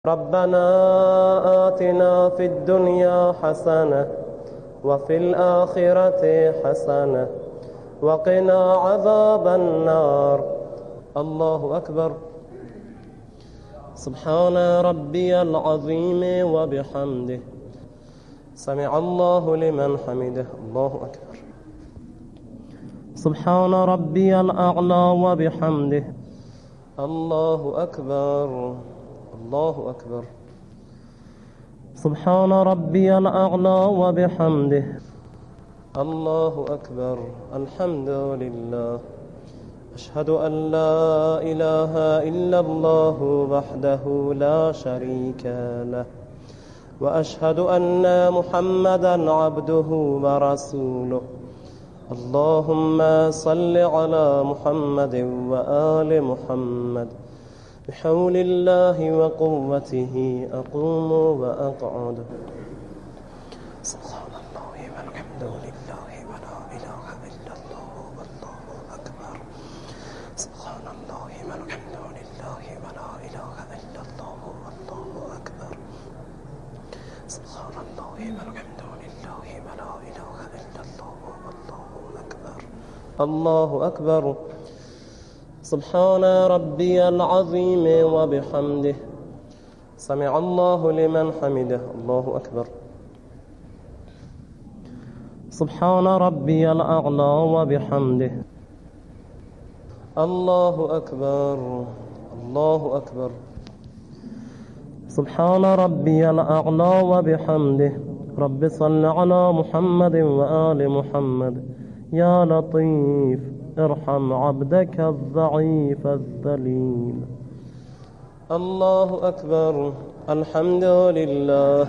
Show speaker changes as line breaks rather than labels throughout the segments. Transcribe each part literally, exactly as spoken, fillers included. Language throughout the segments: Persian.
ربنا آتنا في الدنيا حسنة وفي الآخرة حسنة وقنا عذاب النار. الله أكبر. سبحان ربي العظيم وبحمده سمع الله لمن حمده. الله أكبر. سبحان ربي الأعلى وبحمده. الله أكبر. الله أكبر. سبحان ربي الأعلى وبحمده. الله أكبر. الحمد لله. أشهد أن لا إله إلا الله وحده لا شريك له وأشهد أن محمدا عبده ورسوله. اللهم صل على محمد وآل محمد. بحول الله وقوته أقوم وأقعد. سبحان الله والحمد لله ولا إله إلا الله والله أكبر. سبحان الله والحمد لله ولا إله إلا الله والله أكبر. سبحان الله والحمد لله ولا إله إلا الله والله أكبر. الله أكبر. سبحان ربي العظيم وبحمده سمع الله لمن حمده. الله أكبر. سبحان ربي الأعلى وبحمده. الله أكبر. الله أكبر. سبحان ربي الأعلى وبحمده. رب صل على محمد وآل محمد. يا لطيف ارحم عبدك الضعيف الذليل. الله أكبر. الحمد لله.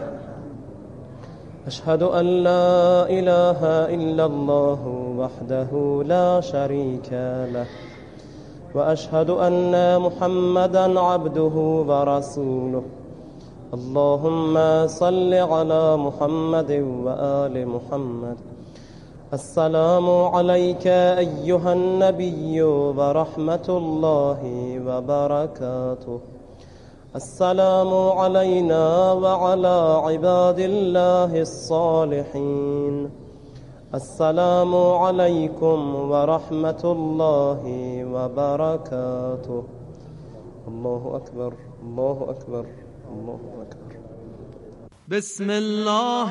أشهد أن لا إله إلا الله وحده لا شريك له وأشهد أن محمدا عبده ورسوله. اللهم صل على محمد وآل محمد. السلام عليك أيها النبي ورحمة الله وبركاته. السلام علينا وعلى عباد الله الصالحين. السلام عليكم ورحمة الله وبركاته. الله أكبر. الله أكبر. الله أكبر.
بسم الله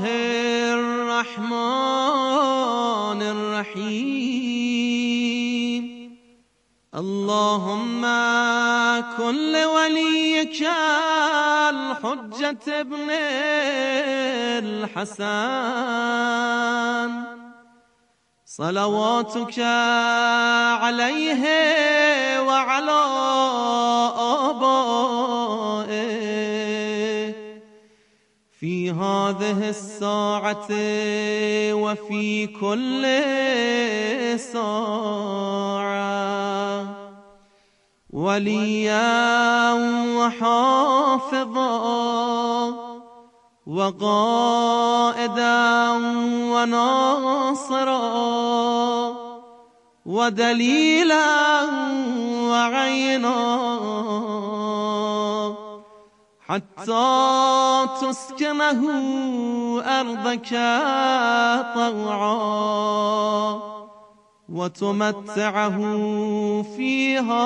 الرحمن الرحيم. اللهم كن لوليك الحجة ابن الحسن صلواتك عليه وعلى آبائه في هذه الساعة وفي كل ساعة وليا وحافظا وقائدا وناصرا ودليلا وعينا حتى تسكنه أرضك طوعا وتمتعه فيها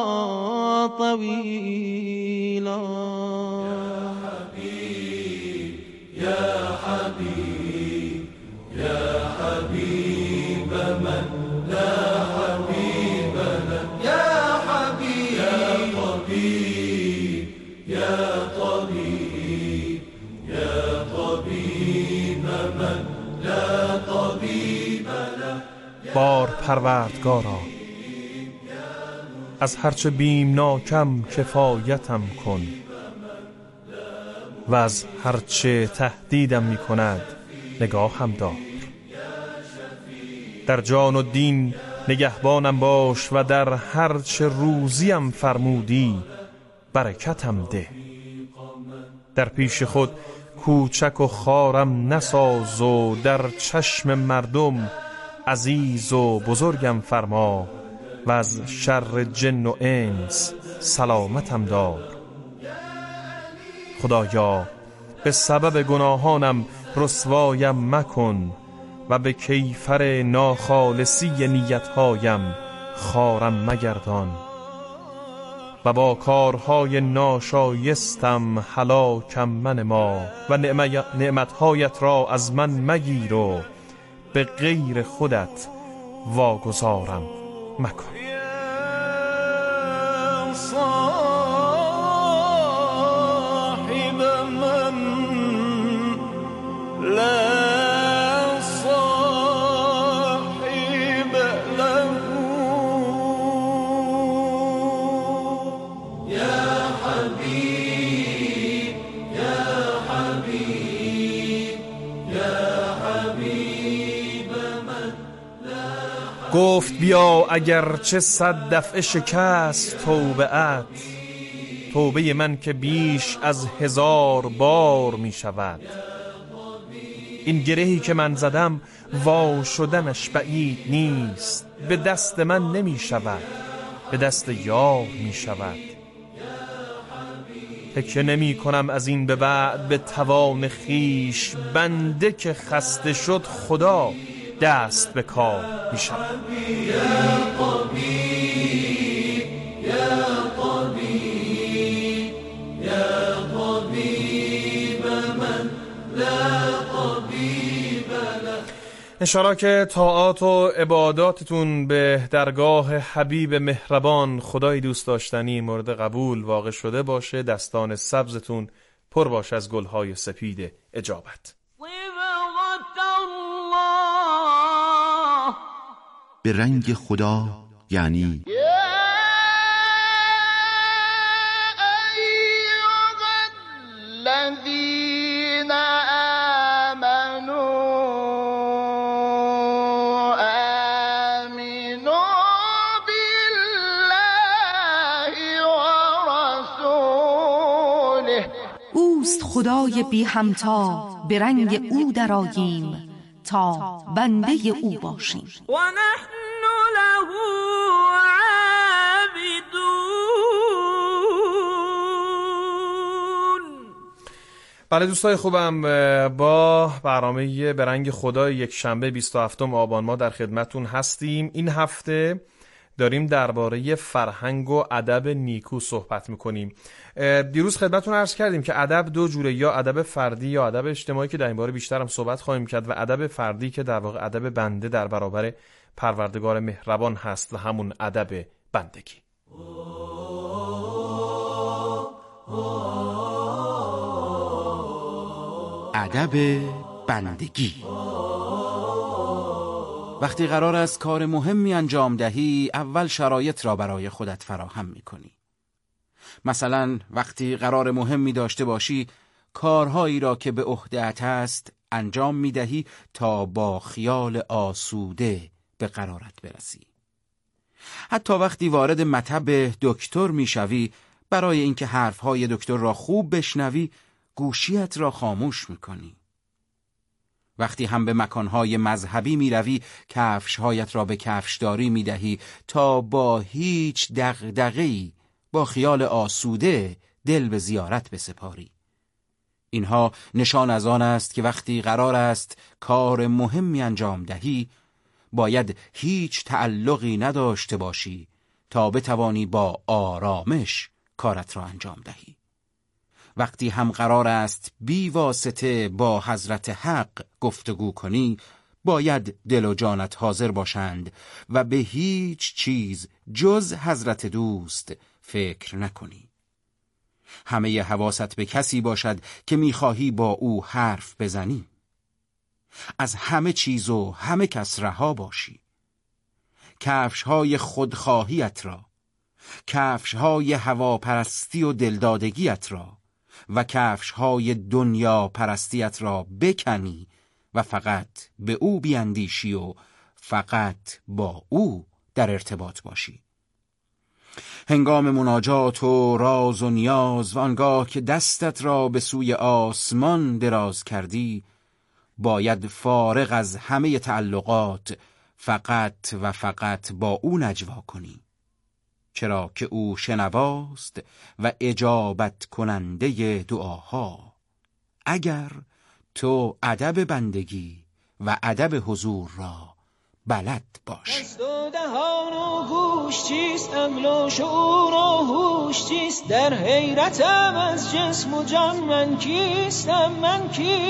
طويلا.
يا حبيب يا حبيب يا حبيب من لا حبيب له. يا حبيب يا طبيب يا طبيب يا طبيب من لا طبيب له.
بار پروردگارا از هرچه بیمناکم کفایتم کن و از هرچه تهدیدم می کند نگاهم دار. در جان و دین نگهبانم باش و در هرچه روزیم فرمودی برکتم ده. در پیش خود کوچک و خارم نساز و در چشم مردم عزیز و بزرگم فرما و از شر جن و انس سلامتم دار. خدایا به سبب گناهانم رسوایم مکن و به کیفر ناخالصی نیتهایم خارم مگردان و با کارهای ناشایستم هلاکم منما و نعمتهایت را از من مگیر و به غیر خودت واگذارم مکن. گفت بیا اگر چه صد دفعه شکست توبه‌ات، توبه من که بیش از هزار بار می شود. این گرهی که من زدم وا شدنش بعید نیست، به دست من نمی شود، به دست یار می شود. تکیه نمی کنم از این به بعد به توان خیش، بنده که خسته شد خدا دست به کار می شود. انشاءالله که طاعات و عباداتتون به درگاه حبیب مهربان خدای دوست داشتنی مورد قبول واقع شده باشه، دستان سبزتون پر باشه از گلهای سپید اجابت.
به رنگ خدا یعنی
اوست خدای بی همتا، به رنگ او درآییم تا بنده او باشیم.
و نحن له عابدون.
بله دوستای خوبم، با برنامه به رنگ خدا یک شنبه بیست و هفتم آبان ما در خدمتون هستیم. این هفته داریم درباره فرهنگ و ادب نیکو صحبت میکنیم. دیروز خدمتتون عرض کردیم که ادب دو جوره، یا ادب فردی یا ادب اجتماعی که در این باره بیشتر هم صحبت خواهیم کرد، و ادب فردی که در واقع ادب بنده در برابر پروردگار مهربان هست و همون ادب بندگی.
ادب بندگی. وقتی قرار است کار مهمی انجام دهی، اول شرایط را برای خودت فراهم می‌کنی. مثلا وقتی قرار مهمی داشته باشی، کارهایی را که به عهده‌ات است انجام می‌دهی تا با خیال آسوده به قرارت برسی. حتی وقتی وارد مطب دکتر می‌شوی، برای اینکه حرف‌های دکتر را خوب بشنوی، گوشیت را خاموش می‌کنی. وقتی هم به مکانهای مذهبی می روی، کفشهایت را به کفشداری می دهی تا با هیچ دغدغه‌ای با خیال آسوده دل به زیارت بسپاری. اینها نشان از آن است که وقتی قرار است کار مهمی انجام دهی، باید هیچ تعلقی نداشته باشی تا بتوانی با آرامش کارت را انجام دهی. وقتی هم قرار است بی واسطه با حضرت حق گفتگو کنی، باید دل و جانت حاضر باشند و به هیچ چیز جز حضرت دوست فکر نکنی. همه حواست به کسی باشد که میخواهی با او حرف بزنی. از همه چیز و همه کس رها باشی. کفشهای خودخواهیت را، کفشهای هواپرستی و دلدادگیت را و کفشهای دنیا پرستیت را بکنی و فقط به او بیندیشی و فقط با او در ارتباط باشی. هنگام مناجات و راز و نیاز و آنگاه که دستت را به سوی آسمان دراز کردی، باید فارغ از همه تعلقات فقط و فقط با او نجوا کنی. چرا که او شنواست و اجابت کننده دعاها. اگر تو ادب بندگی و ادب حضور را بلد باش.
دست و دهان و گوش چیست، عقل و شعور و هوش چیست، در حیرتم از جسم و جان من کیستم، من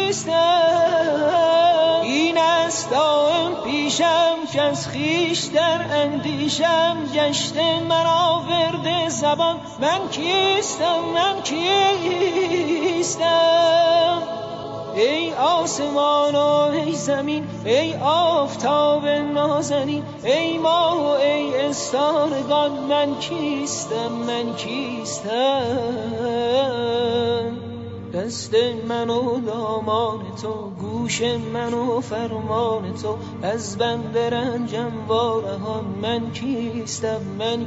کیستم. این است دائم پیشم که از خویش در اندیشم، گشته مرا ورد زبان من کیستم، من کیستم. ای آسمان و ای زمین، ای آفتاب نازنین، ای ماه و ای استارگان، من کیستم، من کیستم. دست من و دامان تو، گوش من و فرمان تو، از بند رنجم وارهان، من کیستم، من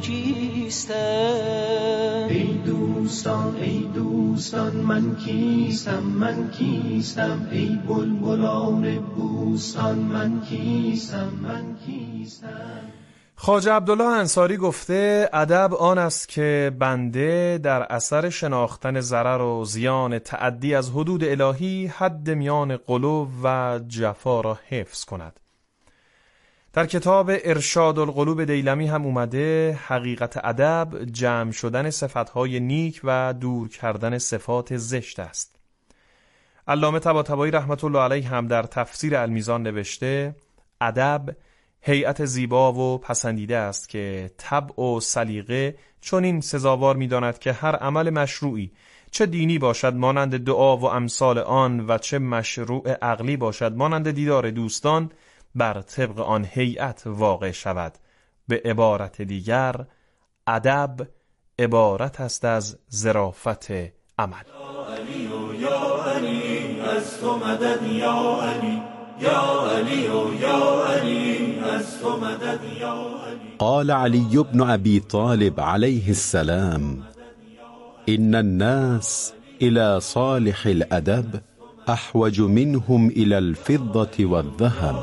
کیستم.
ای دوستان ای دوستان من کیستم، من کیستم. ای بلبلان بوستان من کیستم، من کیستم.
خواجه عبدالله انصاری گفته ادب آن است که بنده در اثر شناختن ضرر و زیان تعدی از حدود الهی حد میان غلو و جفا را حفظ کند. در کتاب ارشاد القلوب دیلمی هم اومده حقیقت ادب جمع شدن صفتهای نیک و دور کردن صفات زشت است. علامه طباطبایی رحمت الله علیه هم در تفسیر المیزان نوشته ادب هیئت زیبا و پسندیده است که طبع و سلیقه چنین سزاوار می‌داند که هر عمل مشروعی چه دینی باشد مانند دعا و امثال آن و چه مشروع عقلی باشد مانند دیدار دوستان بر طبق آن هیئت واقع شود. به عبارت دیگر ادب عبارت است از ظرافت عمل.
یا علی و یا علی از تو مدد، یا علی یا علی و یا علی از تو مدد، یا علی.
قال علي بن أبي طالب عليه السلام: إن الناس إلى صالح الأدب أحوج منهم إلى الفضة والذهب.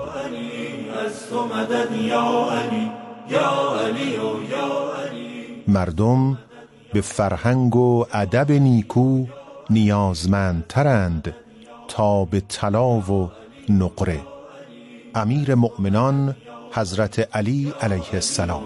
مردم به فرهنگ و ادب نیکو نیازمندترند تا به طلا و نقره. امیر مؤمنان حضرت علی علیه السلام.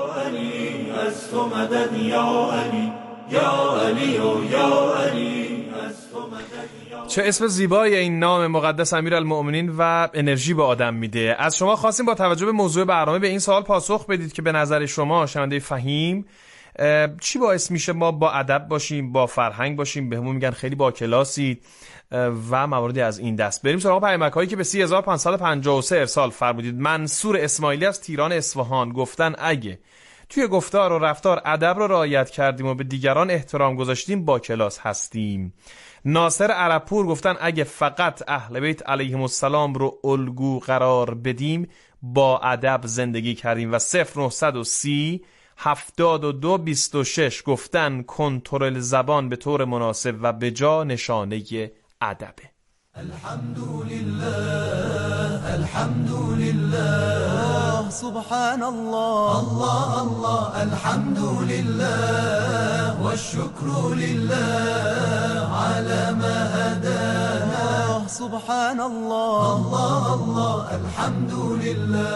چه اسم زیبای این نام مقدس امیرالمؤمنین و انرژی به آدم میده. از شما خواستیم با توجه به موضوع برنامه به این سوال پاسخ بدید که به نظر شما شنونده فهیم چی باعث میشه ما با ادب باشیم، با فرهنگ باشیم، بهمون میگن خیلی با کلاسید و مواردی از این دست. بریم سراغ پیامک‌هایی که به سی هزار و پانصد و پنجاه و سه ارسال فرمودید. منصور اسماعیلی از تیران اصفهان گفتن اگه توی گفتار و رفتار ادب رو رعایت کردیم و به دیگران احترام گذاشتیم با کلاس هستیم. ناصر عربپور گفتن اگه فقط اهل بیت علیهم السلام رو الگو قرار بدیم با ادب زندگی کردیم. و صفر نهصد و سی هفتاد و دو بیست و شش گفتن کنترل زبان به طور مناسب و به جا نشانه ادبه.
الحمدلله الحمدلله سبحان الله الله الله الحمدلله والشكر لله على ما هدانا سبحان الله الله الله الحمدلله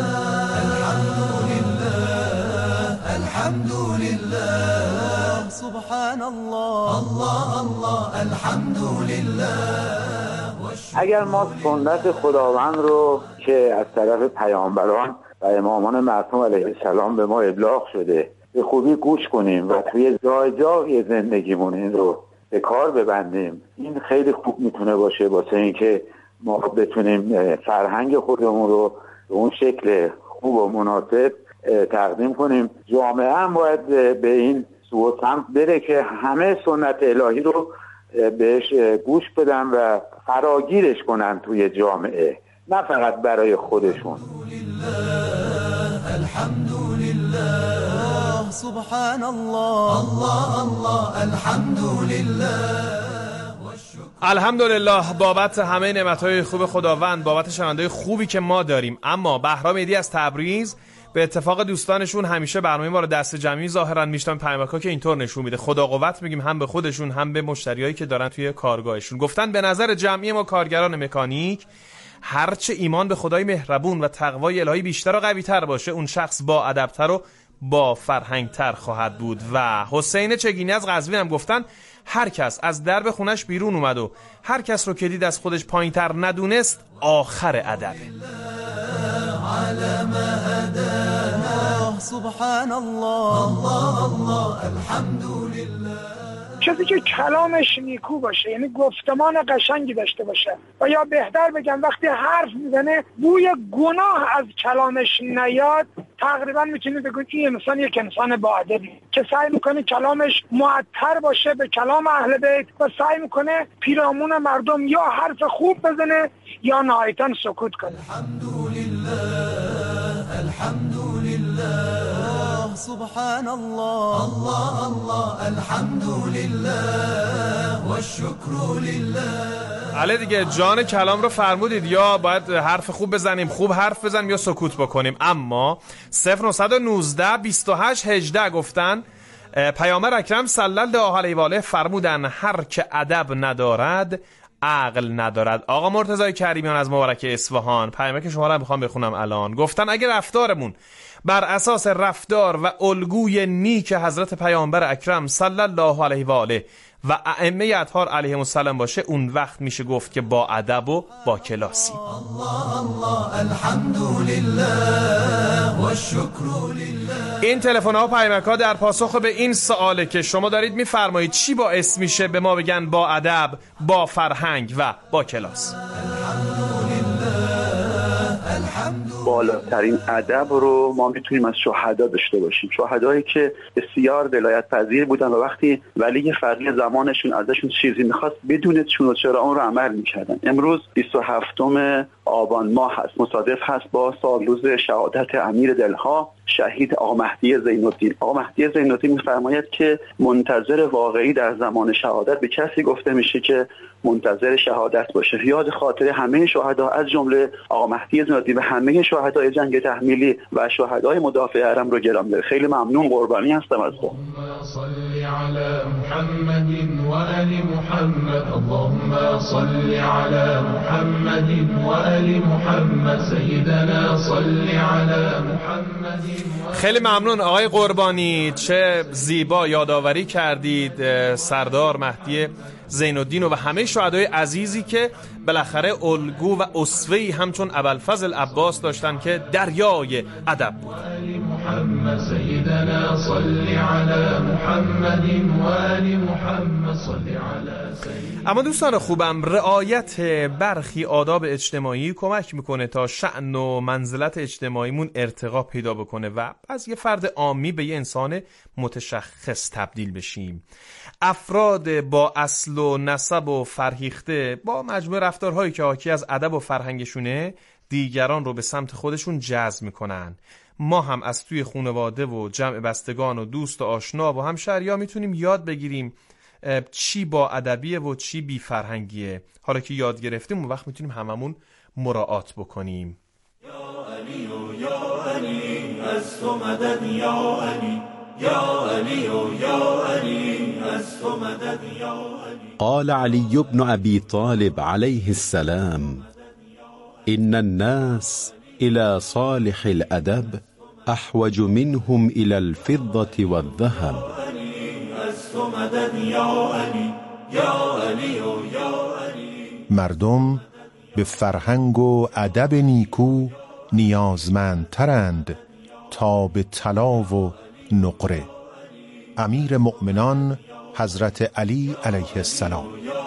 الحمدلله الحمدلله سبحان الله الله الله الحمدلله.
اگر ما سنت خداوند رو که از طرف پیامبران و امامان معصوم علیه السلام به ما ابلاغ شده به خوبی گوش کنیم و توی جای جای زندگیمون این رو به کار ببندیم، این خیلی خوب میتونه باشه واسه اینکه ما بتونیم فرهنگ خودمون رو به اون شکل خوب و مناسب تقدیم کنیم. جامعه هم باید به این سو سمت بره که همه سنت الهی رو بهش گوش بدن و فراگیرش کنن توی جامعه، نه فقط برای خودشون.
الحمدلله سبحان الله الله الله الحمدلله.
الحمدلله بابت همه نعمتهای خوب خداوند، بابت شنونده‌های خوبی که ما داریم. اما بهرام ایدی از تبریز به اتفاق دوستانشون همیشه برنامه ما رو دست جمعی ظاهرا میشتن. پیامک‌ها که اینطور نشون میده خدا قوت میگیم هم به خودشون هم به مشتریایی که دارن توی کارگاهشون. گفتن به نظر جمعی ما کارگران مکانیک هرچه ایمان به خدای مهربون و تقوای الهی بیشتر و قوی‌تر باشه، اون شخص با ادب‌تر و با فرهنگ‌تر خواهد بود. و حسین چگینی از قزوین هم گفتن هر کس از درب خونش بیرون اومد و هر کس رو که دید از خودش پایین‌تر ندونست، آخر ادبه.
سبحان الله الله الله الحمدلله.
کسی که کلامش نیکو باشه، یعنی گفتمان قشنگی داشته باشه، و یا بهتر بگم وقتی حرف میزنه بوی گناه از کلامش نیاد، تقریبا میتونید بگید این انسان یک انسان با ادبی که سعی میکنه کلامش معطر باشه به کلام اهل بیت و سعی میکنه پیرامون مردم یا حرف خوب بزنه یا نهایتاً سکوت کنه.
الحمدلله الحمدلله سبحان الله الله الله الحمدلله والشکر لله.
علی دیگه جان کلام رو فرمودید، یا باید حرف خوب بزنیم، خوب حرف بزنیم، یا سکوت بکنیم. اما صفر نه یک نه بیست و هشت هجده گفتن پیامبر اکرم صلی الله علیه و آله فرمودن هر که ادب ندارد عقل ندارد. آقا مرتضی کریمیان از مبارک اصفهان، پیامک که شما رو میخوام بخونم الان. گفتن اگر رفتارمون بر اساس رفتار و الگوی نیک حضرت پیامبر اکرم صلی الله علیه و آله و ائمه اطهار علیهم السلام باشه، اون وقت میشه گفت که با ادب و با کلاسی.
الله الله الحمدلله والشکر لله.
این تلفن‌ها و پیامک‌ها در پاسخ به این سواله که شما دارید میفرمایید چی باعث میشه به ما بگن با ادب، با فرهنگ و با کلاس.
بالاترین ادب رو ما میتونیم از شهدا داشته باشیم، شهدایی که بسیار ولایت پذیر بودن و وقتی ولی فقیه زمانشون ازشون چیزی میخواست بدون چون و چرا اون رو عمل میکردن. امروز بیست و هفتم آبان ماه هست، مصادف هست با سال روز شهادت امیر دلها شهید آقا مهدی زین الدین. آقا مهدی زین الدین میفرماید که منتظر واقعی در زمان شهادت به کسی گفته میشه که منتظر شهادت باشه. یاد خاطر همه شهدا از جمله آقا مهدی زین الدین و همه شهدای جنگ تحمیلی و شهدای مدافع حرم رو گرامی داره. خیلی ممنون، قربانی هستم از تو.
صل علی محمد و آل محمد. اللهم صل علی محمد و آل محمد. سیدنا صل علی محمد.
خیلی ممنون آقای قربانی، چه زیبا یادآوری کردید سردار مهدی زین الدین و همه شهدای عزیزی که بالاخره الگو و اسوه‌ای همچون ابوالفضل عباس داشتن که دریای ادب بود.
محمد سیدنا صل علی محمد و آل محمد. صل علی سیدنا.
اما دوستان خوبم، رعایت برخی آداب اجتماعی کمک میکنه تا شأن و منزلت اجتماعیمون ارتقا پیدا بکنه و از یه فرد عامی به یه انسان متشخص تبدیل بشیم. افراد با اصل و نسب و فرهیخته با مجموع رفتارهایی که حاکی از ادب و فرهنگشونه دیگران رو به سمت خودشون جذب میکنن. ما هم از توی خانواده و جمع بستگان و دوست و آشنا و همشهریا میتونیم یاد بگیریم چی با ادبیه و چی بی فرهنگیه. حالا که یاد گرفتیم اون وقت میتونیم هممون مراعات بکنیم.
یا علی و یا علی از تو مدد یا علی. یا علی و یا علی از تو مدد یا علی.
قال علي بن أبي طالب عليه السلام إن الناس إلى صالح الأدب أحوج منهم إلى الفضة والذهب.
مردم به فرهنگ و ادب نیکو نیازمندترند تا به طلا و نقره. امیر مؤمنان حضرت علی علیه السلام.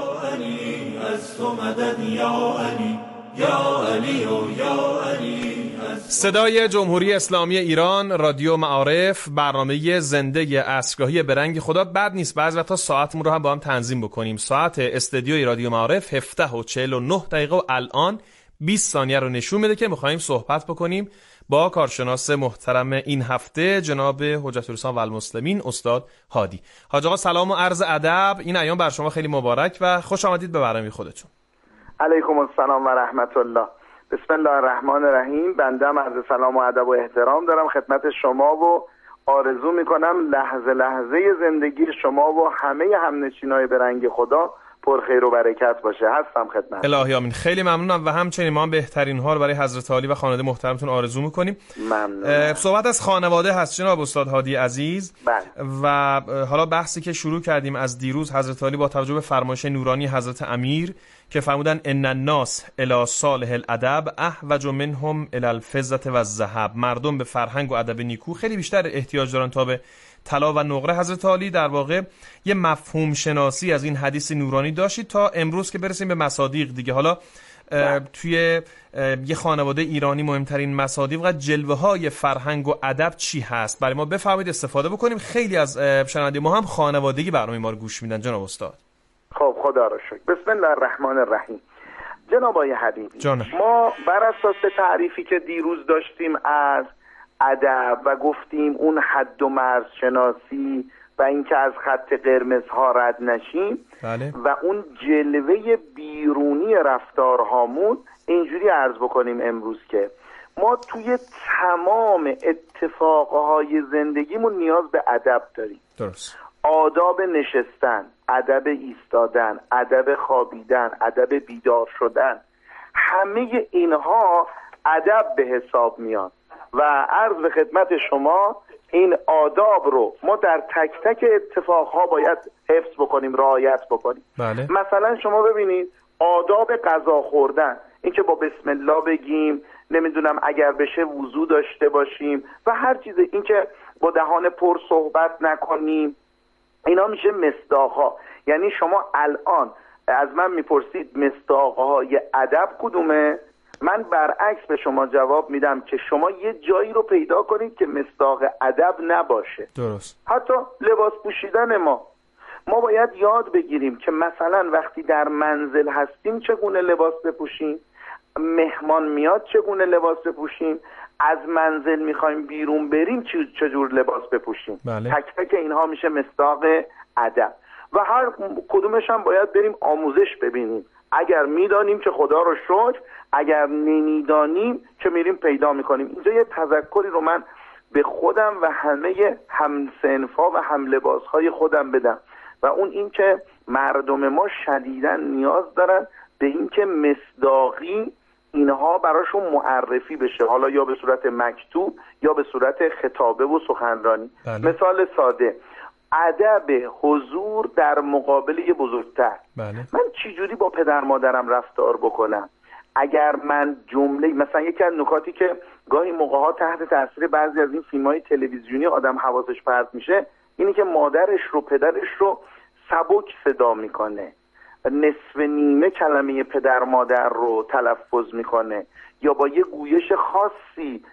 صدای جمهوری اسلامی ایران، رادیو معارف، برنامه زنده عصرگاهی برنگ خدا. بد نیست بعضی وقتا ساعتمون رو هم با هم تنظیم بکنیم. ساعت استدیوی رادیو معارف هفده و چهل و نه دقیقه و الان بیست ثانیه رو نشون میده که میخوایم صحبت بکنیم با کارشناس محترم این هفته جناب حجت الاسلام و المسلمین استاد هادی. حاج آقا سلام و عرض ادب. این ایام بر شما خیلی مبارک و خوش آمدید به برنامه خودتون.
علیکم السلام و رحمت الله.
بسم الله الرحمن الرحیم. بنده هم عرض سلام و ادب و احترام دارم خدمت شما و آرزو میکنم لحظه لحظه زندگی شما و همه همنشینای به رنگ خدا پر خیر و برکت باشه. هستم خدمت.
الهی آمین. خیلی ممنونم و همچنین ما هم بهترین ها رو برای حضرت عالی و خانواده محترمتون آرزو میکنیم.
ممنونم.
صحبت از خانواده هست جناب استاد هادی عزیز.
بله.
و حالا بحثی که شروع کردیم از دیروز، حضرت عالی با توجه به فرمایش نورانی حضرت امیر که فرمودن ان الناس الی صالح الادب احوج منهم الی الفضة و الذهب، مردم به فرهنگ و ادب نیکو خیلی بیشتر احتیاج دارن تا به طلا و نقره. حضرت عالی در واقع یه مفهوم شناسی از این حدیث نورانی داشتید تا امروز که برسیم به مصادیق دیگه. حالا توی یه خانواده ایرانی مهمترین مصادیق و جلوه های فرهنگ و ادب چی هست؟ برای ما بفرمایید استفاده بکنیم. خیلی از شنونده ما هم خانوادگی برنامه ما رو گوش میدن جناب استاد.
خب خدا را شکر. بسم الله الرحمن الرحیم. جناب آقای حبیبی،
جانم.
ما بر اساس تعریفی که دیروز داشتیم از ادب و گفتیم اون حد و مرز شناسی و اینکه از خط قرمز ها رد نشیم،
بله.
و اون جلوه بیرونی رفتارهامون، اینجوری عرض بکنیم امروز که ما توی تمام اتفاقهای زندگیمون نیاز به ادب داریم.
درست.
آداب نشستن، ادب ایستادن، ادب خوابیدن، ادب بیدار شدن، همه اینها ادب به حساب میاد و عرض به خدمت شما این آداب رو ما در تک تک اتفاقها باید حفظ بکنیم، رعایت بکنیم.
بله.
مثلا شما ببینید آداب غذا خوردن، این که با بسم الله بگیم، نمیدونم اگر بشه وضو داشته باشیم و هر چیز، این که با دهان پر صحبت نکنیم، اینا میشه مصداقها. یعنی شما الان از من میپرسید مصداقهای ادب کدومه؟ من برعکس به شما جواب میدم که شما یه جایی رو پیدا کنید که مصداق ادب نباشه.
درست.
حتی لباس پوشیدن ما ما باید یاد بگیریم که مثلا وقتی در منزل هستیم چگونه لباس بپوشیم، مهمان میاد چگونه لباس بپوشیم، از منزل میخوایم بیرون بریم چجور لباس بپوشیم.
بله.
تک تک اینها میشه مصداق ادب و هر کدومش هم باید بریم آموزش ببینیم. اگر میدانیم که خدا رو شکر، اگر نمیدانیم که میریم پیدا میکنیم. اینجا یه تذکری رو من به خودم و همه همسنفا و هملباسهای خودم بدم و اون این که مردم ما شدیداً نیاز دارن به این که مصداقی اینها براشون معرفی بشه، حالا یا به صورت مکتوب یا به صورت خطابه و سخنرانی.
بله.
مثال ساده، ادب حضور در مقابل یه بزرگتر.
بله.
من چجوری با پدر مادرم رفتار بکنم؟ اگر من جمله، مثلا یکی از نکاتی که گاهی موقع‌ها تحت تاثیر بعضی از این فیلم‌های تلویزیونی آدم حواسش پرت میشه، اینی که مادرش رو، پدرش رو سبک صدا میکنه، نصف نیمه کلمه پدر مادر رو تلفظ میکنه یا با یه گویش خاصی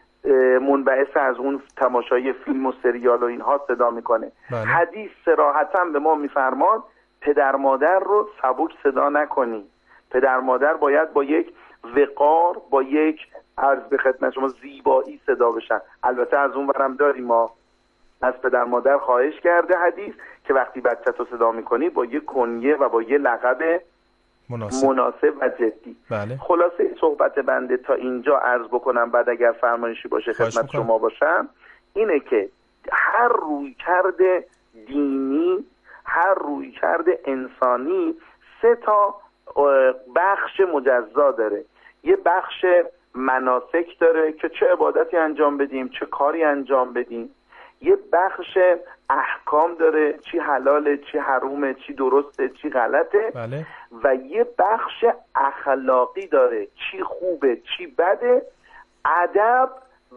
منبعث از اون تماشای فیلم و سریال و اینها صدا میکنه.
بله.
حدیث صراحتاً به ما میفرماد پدر مادر رو سبک صدا نکنی. پدر مادر باید با یک وقار، با یک عرض به خدمت شما زیبایی صدا بشن. البته از اون ورم داریم، ما از پدر مادر خواهش کرده حدیث که وقتی بچه تو صدا میکنی با یک کنیه و با یک لقب
مناسب,
مناسب و جدی.
بله.
خلاصه صحبت بنده تا اینجا عرض بکنم، بعد اگر فرمایشی باشه خدمت شما باشم، اینه که هر رویکرد دینی، هر رویکرد انسانی سه تا بخش مجزا داره. یه بخش مناسک داره که چه عبادتی انجام بدیم، چه کاری انجام بدیم. یه بخش احکام داره، چی حلاله، چی حرومه، چی درسته، چی غلطه.
بله.
و یه بخش اخلاقی داره، چی خوبه، چی بده. ادب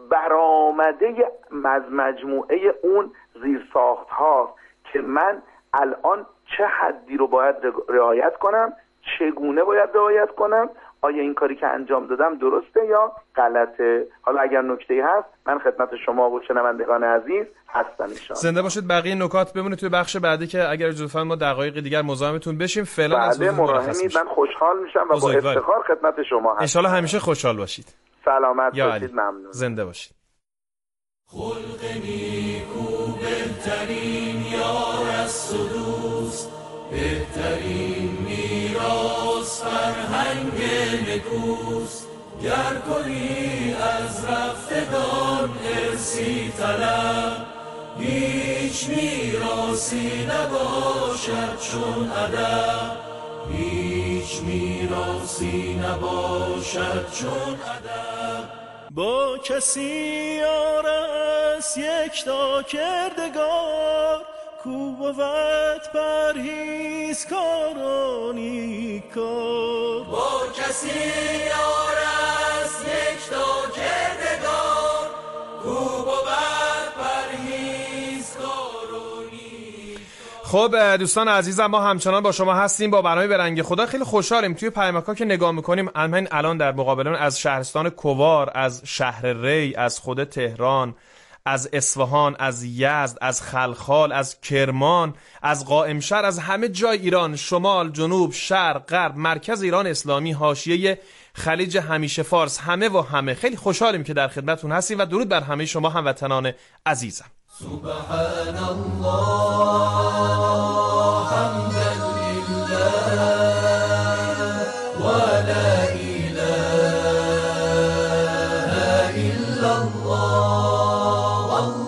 برآمده از مجموعه اون زیرساخت ها که من الان چه حدی رو باید رعایت کنم، چگونه باید رعایت کنم، آیا این کاری که انجام دادم درسته یا غلطه. حالا اگر نکته‌ای هست من خدمت شما و شنوندگان عزیز هستم ان شاءالله.
زنده باشید. بقیه نکات بمونه توی بخش بعدی که اگر اجازه فرمایید ما دقایق دیگر مزاحمتون بشیم. فعلا از
بله مراحمید، من خوشحال میشم و با افتخار خدمت شما هستم.
ان شاءالله همیشه خوشحال باشید.
سلامت باشید. ممنون.
زنده باشید.
خلق نیکو بهترین یار است و دوست، بهترین میراث فرهنگ نکوست. گر کنی از رفتگان ارسی طلب هیچ میراثی نباشد چون ادب هیچ میراثی نباشد چون ادب
با کسی یار است یک تا کردگار کو بود پرهیزکار و نیکار
با کسی یار است یک تا کردگار کو بود پرهیزکار و نیکار.
خب دوستان عزیزم، ما همچنان با شما هستیم با برنامه به رنگ خدا. خیلی خوشحالیم توی پیامک‌ها که نگاه می‌کنیم همین الان در مقابلمون از شهرستان کوار، از شهر ری، از خود تهران، از اصفهان، از یزد، از خلخال، از کرمان، از قائمشهر، از همه جای ایران، شمال، جنوب، شرق، غرب، مرکز ایران اسلامی، حاشیه خلیج همیشه فارس، همه و همه خیلی خوشحالیم که در خدمتتون هستیم و درود بر همه شما هموطنان عزیزم.
سبحان الله حمدا لله و لا اله الا الله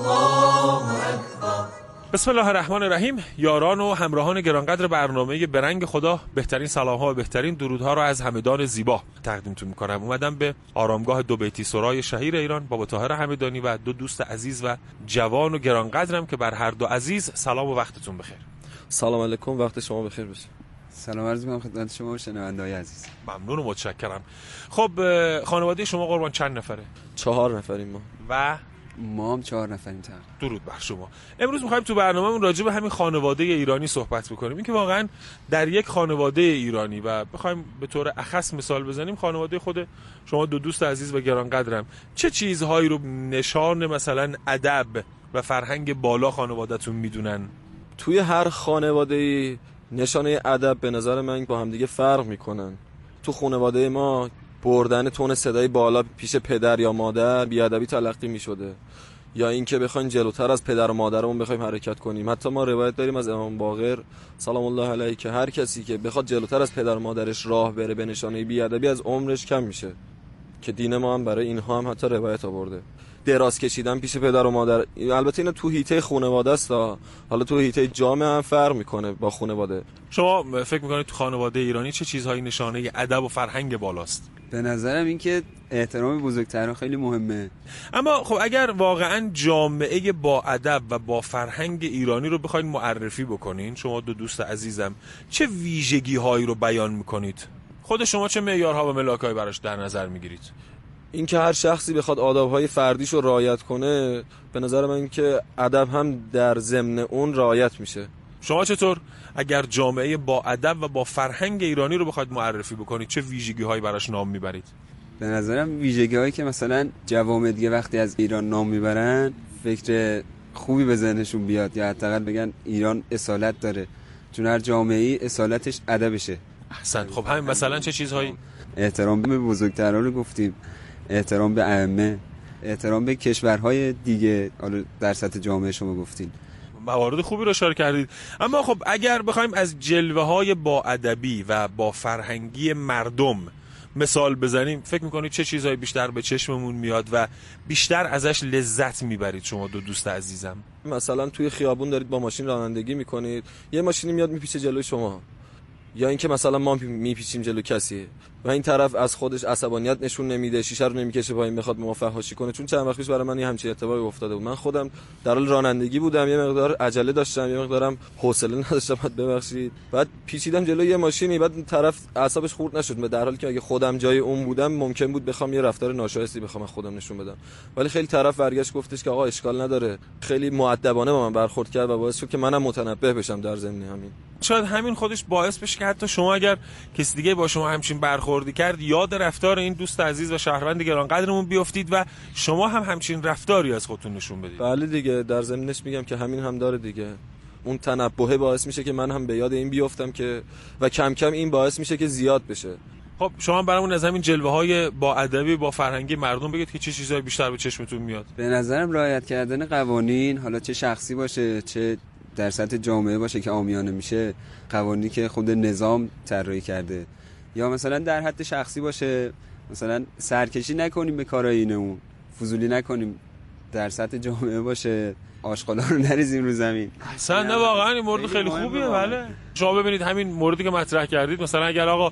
والله اکبر.
بسم الله الرحمن الرحیم. یاران و همراهان گرانقدر برنامه به رنگ خدا، بهترین سلام‌ها و بهترین درودها را از همدان زیبا تقدیمتون می‌کنم. اومدم به آرامگاه دو بیتی سرای شهیر ایران بابا طاهر همدانی و دو دوست عزیز و جوان و گرانقدرم که بر هر دو عزیز سلام و وقتتون بخیر.
سلام علیکم، وقت شما بخیر باشه.
سلام عرض می‌کنم خدمت شما و شنونده‌های عزیز.
ممنون و متشکرم. خب خانواده شما قربان چند نفره؟
چهار نفریم ما.
و
ما هم چهار نفریم تقریبا.
درود بر شما. امروز می‌خوایم تو برنامه‌مون راجع به همین خانواده ایرانی صحبت بکنیم. اینکه واقعاً در یک خانواده ایرانی و بخوایم به طور اخص مثال بزنیم، خانواده خود شما دو دوست عزیز و گرانقدرم، چه چیزهایی رو نشان مثلا ادب و فرهنگ بالا خانواده‌تون میدونن؟
توی هر خانواده‌ای نشانه ادب به نظر من با همدیگه فرق میکنن. تو خانواده ما بردن تون صدای بالا پیش پدر یا مادر بیادبی تلقی میشده، یا اینکه بخوایم جلوتر از پدر و مادرمون بخوایم حرکت کنیم. حتی ما روایت داریم از امام باقر سلام الله علیه که هر کسی که بخواد جلوتر از پدر و مادرش راه بره به نشانه بیادبی از عمرش کم میشه، که دین ما هم برای اینها هم حتی روایت آورده. دراز کشیدن پیش پدر و مادر، البته اینا تو حیطه خانواده است، حالا تو حیطه جامعه هم فرق میکنه با خانواده.
شما فکر میکنید تو خانواده ایرانی چه چیزهایی نشانه ادب و فرهنگ بالاست؟
به نظرم این که احترام بزرگترها خیلی مهمه.
اما خب اگر واقعا جامعه با ادب و با فرهنگ ایرانی رو بخواید معرفی بکنین، شما دو دوست عزیزم چه ویژگی هایی رو بیان میکنید؟ خود شما چه معیارها و ملاک‌هایی براش در نظر میگیرید؟
این که هر شخصی بخواد آداب‌های فردیش رو رعایت کنه، به نظر من که ادب هم در ضمن اون رعایت میشه.
شما چطور اگر جامعه با ادب و با فرهنگ ایرانی رو بخواید معرفی بکنید چه ویژگی‌هایی براش نام میبرید؟
به نظرم ویژگی‌هایی که مثلا جوامع دیگه وقتی از ایران نام میبرن فکر خوبی به ذهنشون بیاد، یا حداقل بگن ایران اصالت داره، چون هر جامعه‌ای اصالتش ادبشه.
احسن. خب همین مثلا چه چیزهایی؟
احترام به بزرگتران رو گفتیم، احترام به ائمه، احترام به کشورهای دیگه، حالا در سطح جامعه شما گفتین.
موارد خوبی رو اشاره کردید. اما خب اگر بخوایم از جلوه‌های با ادبی و با فرهنگی مردم مثال بزنیم، فکر می‌کنید چه چیزهایی بیشتر به چشممون میاد و بیشتر ازش لذت میبرید شما دو دوست عزیزم؟
مثلا توی خیابون دارید با ماشین رانندگی میکنید، یه ماشینی میاد میپیچه جلوی شما، یا اینکه مثلا ما میپیچیم جلو کسی و این طرف از خودش عصبانیت نشون نمیده، شیشه رو نمیکشه پایین بخواد ما فحاشی کنه. چون چند وقت پیش برای من یه همچین اتفاقی افتاده بود. من خودم در حال رانندگی بودم، یه مقدار عجله داشتم، یه مقدارم حوصله نداشتم، بعد ببخشید، بعد پیچیدم جلوی یه ماشینی، بعد طرف اعصابش خورد نشد، در حالی که اگه خودم جای اون بودم ممکن بود بخوام یه رفتار ناشایستی بخوام خودم نشون بدم، ولی خیلی طرف برگشت گفتش که آقا اشکال نداره، خیلی مؤدبانه با من برخورد کرد و باعث شد که منم متنبه بشم در ضمن همین.
شاید همین خودش باعث بشه که حتی شما اگر کسی دیگه با شما همچین برخوردی کرد یاد رفتار این دوست عزیز و شهروند گرانقدرمون بیافتید و شما هم همچین رفتاری از خودتون نشون بدید.
بله دیگه، در ضمنش میگم که همین هم داره دیگه، اون تنبهه باعث میشه که من هم به یاد این بیافتم که و کم کم این باعث میشه که زیاد بشه.
خب شما برامون از همین جلوه‌های با ادبی با فرهنگی مردم بگید که چه چیزایی بیشتر به چشمتون میاد؟
به نظرم رعایت کردن قوانین، حالا چه شخصی باشه چه در سطح جامعه باشه که عامیانه میشه، قوانینی که خود نظام طراحی کرده، یا مثلا در حد شخصی باشه مثلا سرکشی نکنیم به کارهای اینمون، فضولی نکنیم، در سطح جامعه باشه، آشغالا رو نریزیم رو زمین.
اصلا نه واقعا این مورد خیلی خوبیه. بله شما ببینید همین موردی که مطرح کردید، مثلا اگر آقا